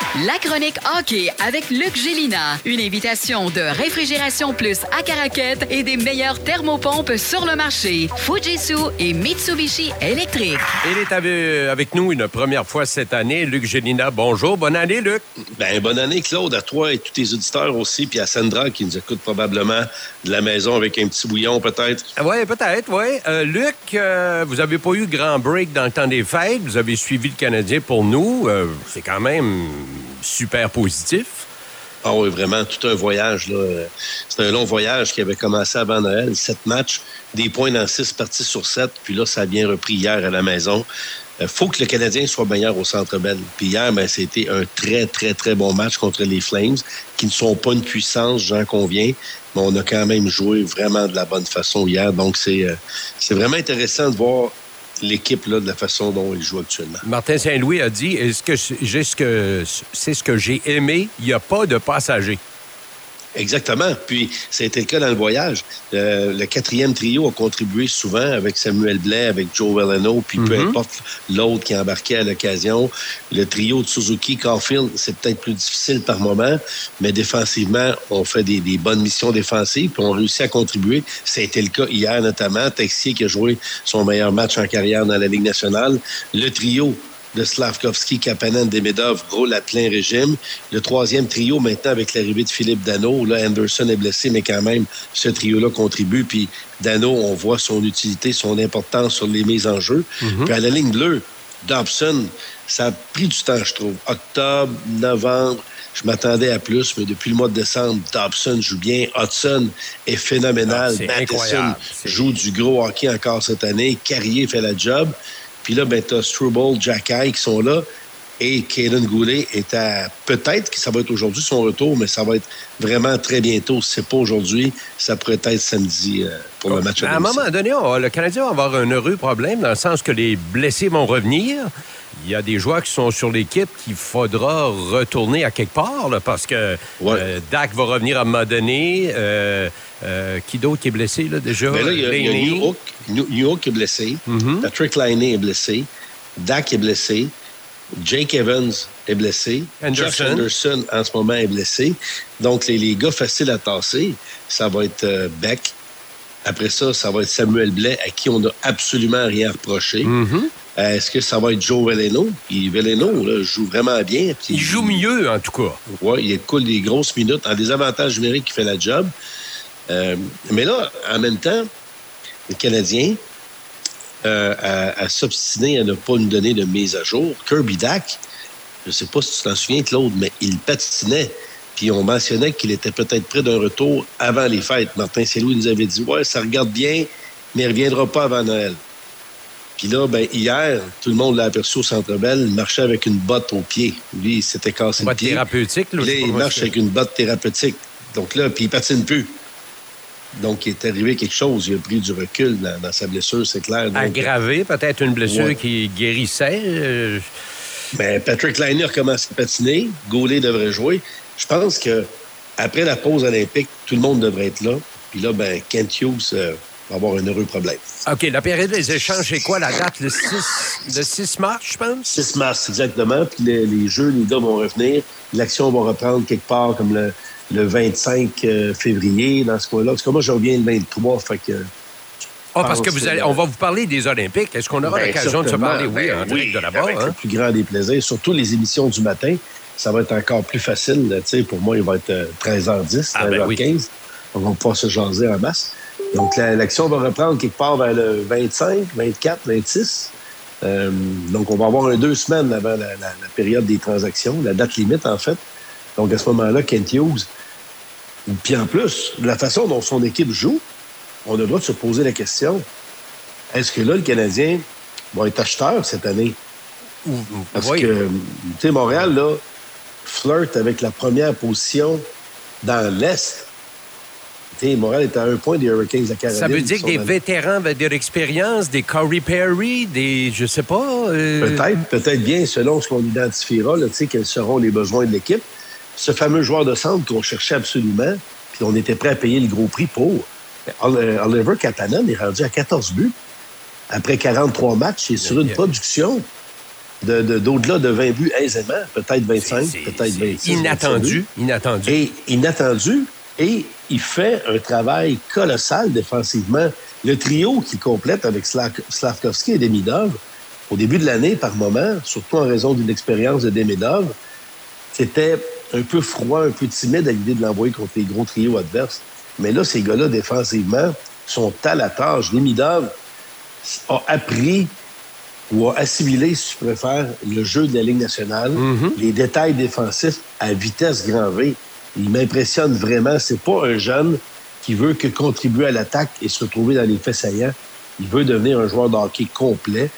La chronique hockey avec Luc Gélina. Une invitation de Réfrigération Plus à Caraquette et des meilleures thermopompes sur le marché. Fujitsu et Mitsubishi électrique. Il est avec nous une première fois cette année. Luc Gélina, bonjour. Bonne année, Luc. Bien, bonne année, Claude, à toi et tous tes auditeurs aussi, puis à Sandra qui nous écoute probablement de la maison avec un petit bouillon, peut-être. Oui, peut-être, oui. Luc, vous n'avez pas eu grand break dans le temps des fêtes. Vous avez suivi le Canadien pour nous. C'est quand même super positif. Ah oui, vraiment, tout un voyage, là. C'est un long voyage qui avait commencé avant Noël. 7 matchs, des points dans 6 parties sur 7. Puis là, ça a bien repris hier à la maison. Faut que le Canadien soit meilleur au Centre Bell. Puis hier, c'était un très, très, très bon match contre les Flames, qui ne sont pas une puissance, j'en conviens, mais on a quand même joué vraiment de la bonne façon hier. Donc, c'est vraiment intéressant de voir l'équipe là, de la façon dont il joue actuellement. Martin Saint-Louis a dit, c'est ce que j'ai aimé, il n'y a pas de passagers. Exactement. Puis, ça a été le cas dans le voyage. Le 4e trio a contribué souvent avec Samuel Blais, avec Joe Veleno, puis peu importe l'autre qui embarquait à l'occasion. Le trio de Suzuki, Caulfield, c'est peut-être plus difficile par moment, mais défensivement, on fait des bonnes missions défensives, puis on réussit à contribuer. Ça a été le cas hier, notamment. Texier qui a joué son meilleur match en carrière dans la Ligue nationale. Le trio de Slavkovski, Kapanen, Demidov roule à plein régime. Le 3e trio, maintenant, avec l'arrivée de Philippe Danault. Là, Anderson est blessé, mais quand même, ce trio-là contribue. Puis Danault, on voit son utilité, son importance sur les mises en jeu. Puis à la ligne bleue, Dobson, ça a pris du temps, je trouve. Octobre, novembre, je m'attendais à plus, mais depuis le mois de décembre, Dobson joue bien. Hudson est phénoménal. Matheson joue du gros hockey encore cette année. Carrier fait la job. Puis là, t'as Struble, Jacky qui sont là. Et Caden Goulet est à... Peut-être que ça va être aujourd'hui son retour, mais ça va être vraiment très bientôt. Si c'est pas aujourd'hui, ça pourrait être samedi pour le match. À un moment donné, le Canadien va avoir un heureux problème dans le sens que les blessés vont revenir. Il y a des joueurs qui sont sur l'équipe qu'il faudra retourner à quelque part, là, parce que Dak va revenir à un moment donné. Qui d'autre qui est blessé, là, déjà? Là, il y a New Hook qui est blessé. Patrick Laine est blessé. Dak est blessé. Jake Evans est blessé. Josh Anderson, en ce moment, est blessé. Donc, les gars faciles à tasser, ça va être Beck. Après ça, ça va être Samuel Blais, à qui on n'a absolument rien reproché. Est-ce que ça va être Joe Veleno? Puis Veleno, là, joue vraiment bien. Puis, il joue mieux, en tout cas. Oui, il coule des grosses minutes. En désavantage numérique, il fait la job. Mais là, en même temps, le Canadien a s'obstiné à ne pas nous donner de mise à jour. Kirby Dak, je ne sais pas si tu t'en souviens, Claude, mais il patinait. Puis on mentionnait qu'il était peut-être près d'un retour avant les fêtes. Martin Saint-Louis nous avait dit « Ouais, ça regarde bien, mais il ne reviendra pas avant Noël. » Puis là, hier, tout le monde l'a aperçu au Centre Bell, il marchait avec une botte au pied. Lui, il s'était cassé le pied. Thérapeutique, là, il marche avec une botte thérapeutique. Donc là, puis il patine plus. Donc, il est arrivé quelque chose. Il a pris du recul dans sa blessure, c'est clair. Donc, aggravé, peut-être une blessure qui guérissait. Mais Patrick Laine a commencé à patiner. Goulet devrait jouer. Je pense que après la pause olympique, tout le monde devrait être là. Puis là, Kent Hughes va avoir un heureux problème. OK, la période des échanges, c'est quoi la date? Le 6 mars, je pense? 6 mars, exactement. Puis les jeux, les gars vont revenir. L'action va reprendre quelque part comme le 25 février, dans ce coin-là. Parce que moi, je reviens le 23, fait que... parce que on va vous parler des Olympiques. Est-ce qu'on aura l'occasion de se parler? Oui, en direct de là-bas. Avec le plus grand des plaisirs. Surtout les émissions du matin, ça va être encore plus facile. Pour moi, il va être 13h10, 13h15. On va pouvoir se jaser en masse. Donc, l'action va reprendre quelque part vers le 25, 24, 26. Donc, on va avoir 2 semaines avant la période des transactions, la date limite, en fait. Donc, à ce moment-là, Kent Hughes... Puis en plus, de la façon dont son équipe joue, on a le droit de se poser la question, est-ce que là, le Canadien va être acheteur cette année? Parce que, tu sais, Montréal, là, flirte avec la première position dans l'Est. Tu sais, Montréal est à 1 point des Hurricanes de Caroline. Ça veut dire que des vétérans avec de l'expérience, des Corey Perry, des, je sais pas... Peut-être bien, selon ce qu'on identifiera, tu sais, quels seront les besoins de l'équipe. Ce fameux joueur de centre qu'on cherchait absolument, puis on était prêt à payer le gros prix pour. Oliver Kapanen est rendu à 14 buts. Après 43 matchs, il est sur une production d'au-delà de 20 buts aisément, peut-être 25, peut-être 26. Inattendu. Et inattendu. Et il fait un travail colossal défensivement. Le trio qui complète avec Slavkovski et Demidov, au début de l'année, par moment, surtout en raison d'une expérience de Demidov, c'était un peu froid, un peu timide à l'idée de l'envoyer contre les gros trios adverses. Mais là, ces gars-là, défensivement, sont à la tâche. Demidov a appris ou a assimilé, si tu préfères, le jeu de la Ligue nationale, les détails défensifs à vitesse grand V. Il m'impressionne vraiment. C'est pas un jeune qui veut que contribuer à l'attaque et se retrouver dans les faits saillants. Il veut devenir un joueur de hockey complet.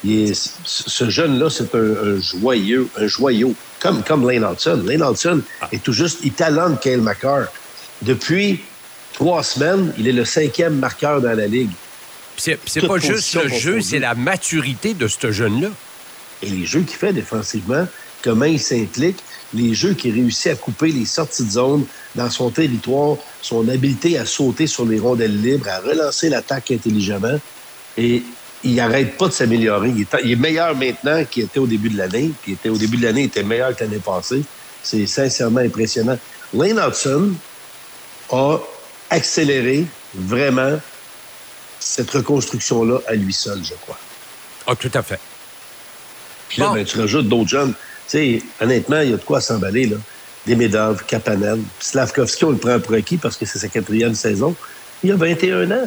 Ce jeune-là, c'est un joyau. Comme Lane Hudson. Lane Hudson est tout juste, il talonne Cale Makar. Depuis 3 semaines, il est le 5e marqueur dans la Ligue. C'est pas juste le jeu, c'est la maturité de ce jeune-là. Et les jeux qu'il fait défensivement, comment il s'implique, les jeux qu'il réussit à couper les sorties de zone dans son territoire, son habileté à sauter sur les rondelles libres, à relancer l'attaque intelligemment. Et il n'arrête pas de s'améliorer. Il est meilleur maintenant qu'il était au début de l'année. Puis au début de l'année, il était meilleur que l'année passée. C'est sincèrement impressionnant. Lane Hudson a accéléré vraiment cette reconstruction-là à lui seul, je crois. Ah, tout à fait. Puis là, tu rajoutes d'autres jeunes. Tu sais, honnêtement, il y a de quoi s'emballer, là. Demidov, Kapanen. Slavkovski, on le prend pour acquis parce que c'est sa 4e saison. Il a 21 ans.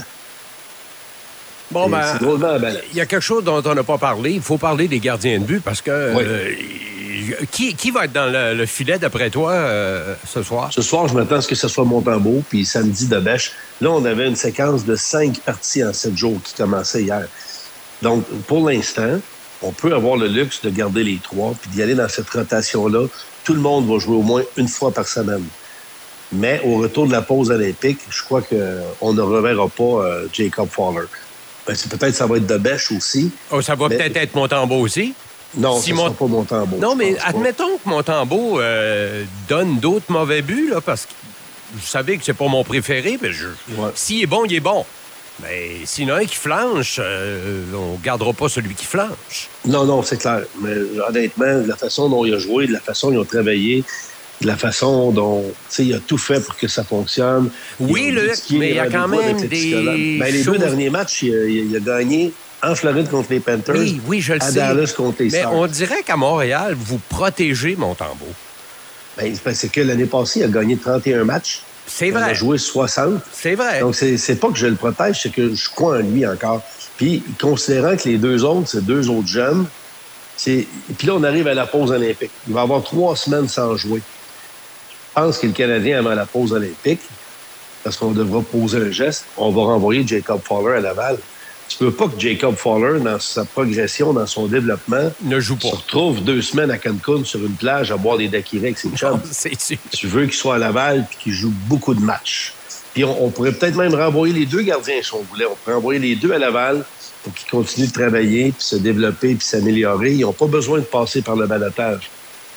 Bon, c'est drôlement emballé. Il y a quelque chose dont on n'a pas parlé. Il faut parler des gardiens de but parce que... Qui va être dans le filet, d'après toi, ce soir? Ce soir, je m'attends à ce que ce soit Montembeault, puis samedi, Debèche. Là, on avait une séquence de 5 parties en 7 jours qui commençait hier. Donc, pour l'instant, on peut avoir le luxe de garder les 3 puis d'y aller dans cette rotation-là. Tout le monde va jouer au moins une fois par semaine. Mais au retour de la pause olympique, je crois qu'on ne reverra pas Jacob Fowler. Peut-être ça va être Debèche aussi. Oh, ça va peut-être être Montembeault aussi? Non, ce ne sera pas Montembeault. Non, mais admettons que Montembeault donne d'autres mauvais buts, là, parce que vous savez que c'est pas mon préféré, mais s'il est bon, il est bon. Mais s'il y en a un qui flanche, on ne gardera pas celui qui flanche. Non, c'est clair. Mais honnêtement, de la façon dont il a joué, de la façon dont ils ont travaillé, de la façon dont il a tout fait pour que ça fonctionne. Oui, mais il y a quand même des les 2 derniers matchs, il a gagné en Floride contre les Panthers. Oui, je le sais. À Dallas contre les Stars. Mais on dirait qu'à Montréal, vous protégez Montembeault. C'est que l'année passée, il a gagné 31 matchs. C'est vrai. Il a joué 60. C'est vrai. Donc, c'est pas que je le protège, c'est que je crois en lui encore. Puis, considérant que les 2 autres, c'est 2 autres jeunes, puis là, on arrive à la pause olympique. Il va avoir 3 semaines sans jouer. Je pense que le Canadien, avant la pause olympique, parce qu'on devra poser un geste, on va renvoyer Jacob Fowler à Laval. Tu peux pas que Jacob Fowler, dans sa progression, dans son développement, ne joue pas. Se retrouve 2 semaines à Cancun sur une plage à boire des daiquiris avec ses chums. C'est sûr. Tu veux qu'il soit à Laval et qu'il joue beaucoup de matchs. Puis on pourrait peut-être même renvoyer les 2 gardiens si on voulait. On pourrait envoyer les 2 à Laval pour qu'ils continuent de travailler, puis se développer, puis s'améliorer. Ils n'ont pas besoin de passer par le balotage.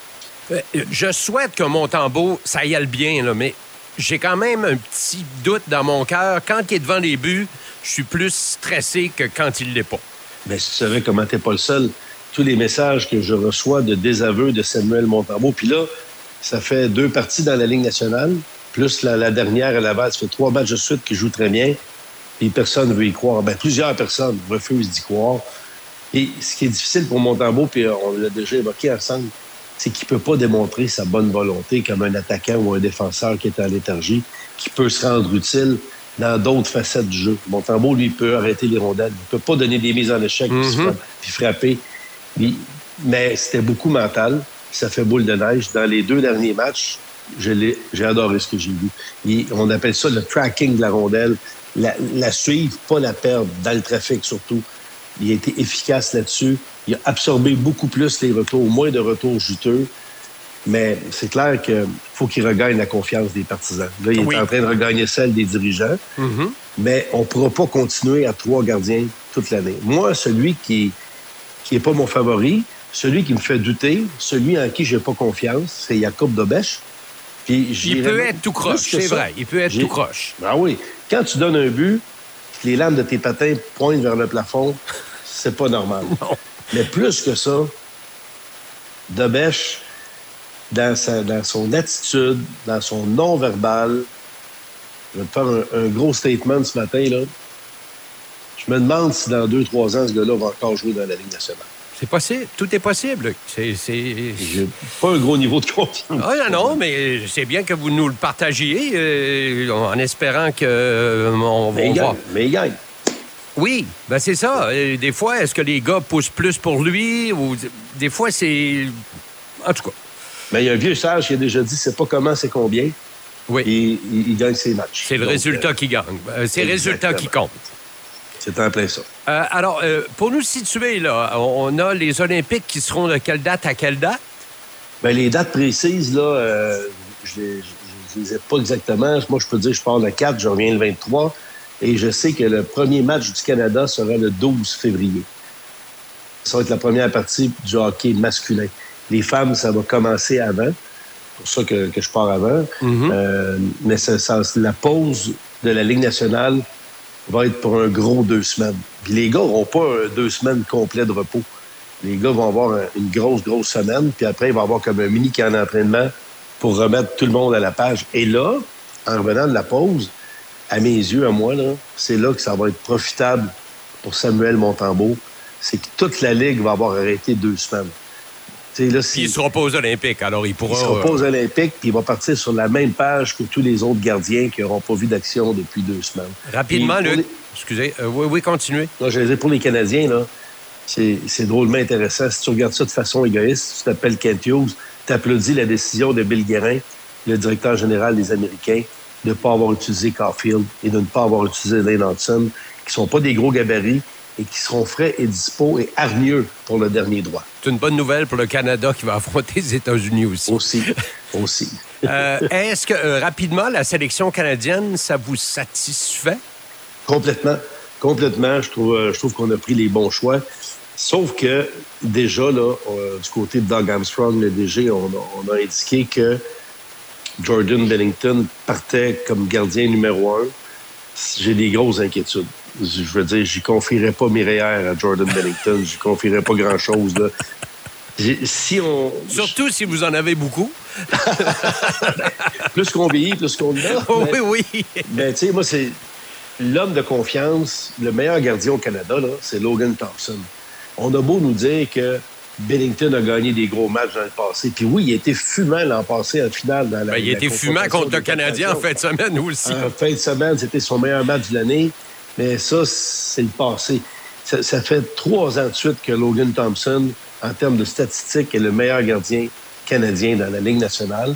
Je souhaite que Montembeault, ça y aille bien, là, mais j'ai quand même un petit doute dans mon cœur. Quand il est devant les buts, je suis plus stressé que quand il ne l'est pas. Mais si tu savais comment t'es pas le seul, tous les messages que je reçois de désaveu de Samuel Montembeault, puis là, ça fait 2 parties dans la Ligue nationale, plus la dernière à Laval, ça fait 3 matchs de suite qu'il joue très bien, et personne ne veut y croire. Plusieurs personnes refusent d'y croire. Et ce qui est difficile pour Montembeault, puis on l'a déjà évoqué ensemble, c'est qu'il ne peut pas démontrer sa bonne volonté comme un attaquant ou un défenseur qui est en léthargie, qui peut se rendre utile dans d'autres facettes du jeu. Montembeault, lui, peut arrêter les rondelles. Il ne peut pas donner des mises en échec puis frapper. Mais c'était beaucoup mental. Ça fait boule de neige. Dans les 2 derniers matchs, j'ai adoré ce que j'ai vu. On appelle ça le tracking de la rondelle. La suivre, pas la perdre, dans le trafic surtout. Il a été efficace là-dessus. Il a absorbé beaucoup plus les retours, moins de retours juteux. Mais c'est clair qu'il faut qu'il regagne la confiance des partisans. Là, il est en train de regagner celle des dirigeants. Mais on ne pourra pas continuer à 3 gardiens toute l'année. Moi, celui qui n'est pas mon favori, celui qui me fait douter, celui en qui je n'ai pas confiance, c'est Jacob Debèche. Il peut être tout croche, c'est vrai. Il peut être tout croche. Ah oui. Quand tu donnes un but, les lames de tes patins pointent vers le plafond, c'est pas normal. Non. Mais plus que ça, Dobèche, dans son attitude, dans son non-verbal, je vais te faire un gros statement ce matin, là. Je me demande si dans 2-3 ans, ce gars-là va encore jouer dans la Ligue nationale. C'est possible. Tout est possible. J'ai pas un gros niveau de confiance. Ah non, mais c'est bien que vous nous le partagiez en espérant que Mais il gagne. Oui, ben c'est ça. Des fois, est-ce que les gars poussent plus pour lui ou des fois, c'est... En tout cas. Mais il y a un vieux sage qui a déjà dit c'est pas comment, c'est combien. Oui. Et il gagne ses matchs. C'est le résultat qui gagne. C'est le résultat qui compte. C'est en plein ça. Alors, pour nous situer, là, on a les Olympiques qui seront de quelle date à quelle date? Bien, les dates précises, là, je les ai pas exactement. Moi, je peux dire, je pars le 4, je reviens le 23. Et je sais que le premier match du Canada sera le 12 février. Ça va être la première partie du hockey masculin. Les femmes, ça va commencer avant. C'est pour ça que je pars avant. Mm-hmm. Mais la pause de la Ligue nationale va être pour un gros 2 semaines. Puis les gars n'auront pas 2 semaines complets de repos. Les gars vont avoir une grosse semaine. Puis après, il va y avoir comme un mini camp d'entraînement pour remettre tout le monde à la page. Et là, en revenant de la pause, à mes yeux, à moi, là, c'est là que ça va être profitable pour Samuel Montembeault. C'est que toute la Ligue va avoir arrêté 2 semaines. Là, puis il ne sera pas aux Olympiques, alors il pourra... Il ne sera pas aux Olympiques, puis il va partir sur la même page que tous les autres gardiens qui n'auront pas vu d'action depuis 2 semaines. Rapidement, Luc, excusez, oui, continuez. Non, j'allais dire, pour les Canadiens, là, c'est drôlement intéressant. Si tu regardes ça de façon égoïste, tu t'appelles Kent Hughes, tu applaudis la décision de Bill Guérin, le directeur général des Américains, de ne pas avoir utilisé Caulfield et de ne pas avoir utilisé Lane Hudson, qui ne sont pas des gros gabarits et qui seront frais et dispos et hargneux pour le dernier droit. C'est une bonne nouvelle pour le Canada qui va affronter les États-Unis aussi. Aussi. Est-ce que, rapidement, la sélection canadienne, ça vous satisfait? Complètement. Je trouve qu'on a pris les bons choix. Sauf que, déjà, là, du côté de Doug Armstrong, le DG, on a indiqué que Jordan Bennington partait comme gardien numéro 1. J'ai des grosses inquiétudes. Je veux dire, j'y confierais pas mes REER à Jordan Bennington. J'y confierais pas grand-chose, là. Surtout si vous en avez beaucoup. Plus qu'on vieillit, plus qu'on a. Oui. Mais tu sais, moi, c'est l'homme de confiance, le meilleur gardien au Canada, là, c'est Logan Thompson. On a beau nous dire que Bennington a gagné des gros matchs dans le passé. Puis oui, il a été fumant l'an passé en finale. Il a été fumant contre le Canadien en fin de semaine aussi. En fin de semaine, c'était son meilleur match de l'année. Mais ça, c'est le passé. Ça fait 3 ans de suite que Logan Thompson, en termes de statistiques, est le meilleur gardien canadien dans la Ligue nationale.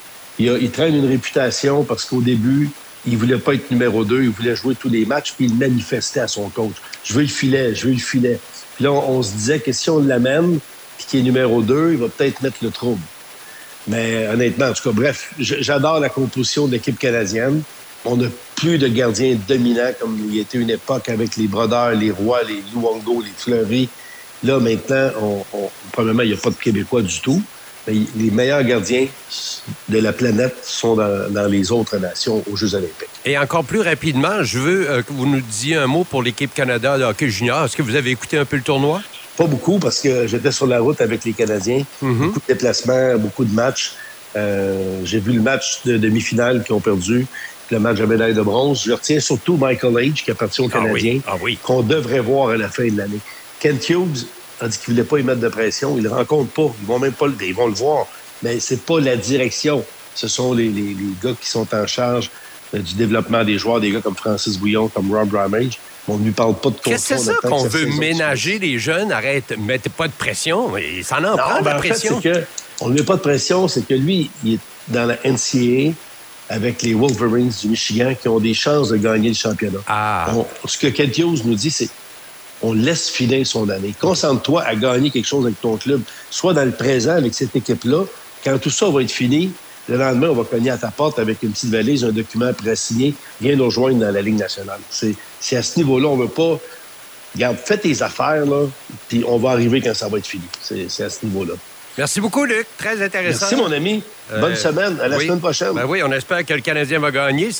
Il traîne une réputation parce qu'au début, il voulait pas être numéro 2, il voulait jouer tous les matchs, puis il manifestait à son coach. Je veux le filet. Puis là, on se disait que si on l'amène, puis qu'il est numéro 2, il va peut-être mettre le trouble. Mais honnêtement, en tout cas, bref, j'adore la composition de l'équipe canadienne. On n'a plus de gardiens dominants comme il y était une époque avec les Brodeur, les Roy, les Luongo, les Fleury. Là, maintenant, probablement, il n'y a pas de Québécois du tout. Mais les meilleurs gardiens de la planète sont dans les autres nations aux Jeux olympiques. Et encore plus rapidement, je veux que vous nous disiez un mot pour l'équipe Canada de hockey junior. Est-ce que vous avez écouté un peu le tournoi? Pas beaucoup, parce que j'étais sur la route avec les Canadiens. Beaucoup de déplacements, beaucoup de matchs. J'ai vu le match de demi-finale qu'ils ont perdu, le match de médaille de bronze. Je retiens surtout Michael Age, qui appartient aux Canadiens, qu'on devrait voir à la fin de l'année. Kent Hughes a dit qu'il ne voulait pas y mettre de pression. Il ne le rencontre pas. Ils vont même pas ils vont le voir. Mais c'est pas la direction. Ce sont les gars qui sont en charge du développement des joueurs, des gars comme Francis Bouillon, comme Rob Ramage. On ne lui parle pas de contrôle. Qu'est-ce que c'est ça qu'on veut ménager les jeunes? Arrête, mettez pas de pression. Ça en prend de la pression. En fait, on ne met pas de pression. C'est que lui, il est dans la NCAA avec les Wolverines du Michigan qui ont des chances de gagner le championnat. Ce que Kent Hughes nous dit, c'est on laisse filer son année. Concentre-toi à gagner quelque chose avec ton club, soit dans le présent avec cette équipe-là. Quand tout ça va être fini, le lendemain, on va cogner à ta porte avec une petite valise, un document pré-signé, viens nous rejoindre dans la Ligue nationale. C'est à ce niveau-là, on ne veut pas... Regarde, fais tes affaires, là, puis on va arriver quand ça va être fini. C'est à ce niveau-là. Merci beaucoup, Luc. Très intéressant. Merci, mon ami. Bonne semaine. À la semaine prochaine. Ben oui, on espère que le Canadien va gagner.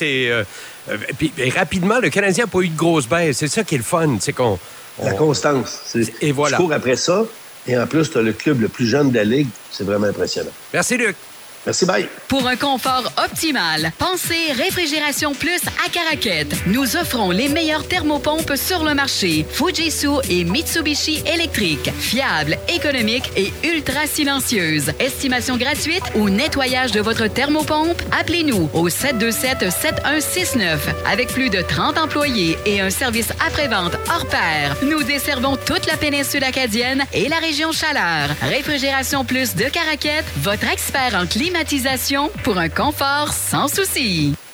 Puis rapidement, le Canadien n'a pas eu de grosse baisse. C'est ça qui est le fun. C'est qu'on... La constance. Et voilà. Je cours après ça. Et en plus, tu as le club le plus jeune de la Ligue. C'est vraiment impressionnant. Merci, Luc. Merci, bye. Pour un confort optimal, pensez Réfrigération Plus à Caraquette. Nous offrons les meilleures thermopompes sur le marché. Fujitsu et Mitsubishi électriques. Fiables, économiques et ultra silencieuses. Estimation gratuite ou nettoyage de votre thermopompe? Appelez-nous au 727-7169. Avec plus de 30 employés et un service après-vente hors pair, nous desservons toute la péninsule acadienne et la région Chaleur. Réfrigération Plus de Caraquette, votre expert en climatisation pour un confort sans souci.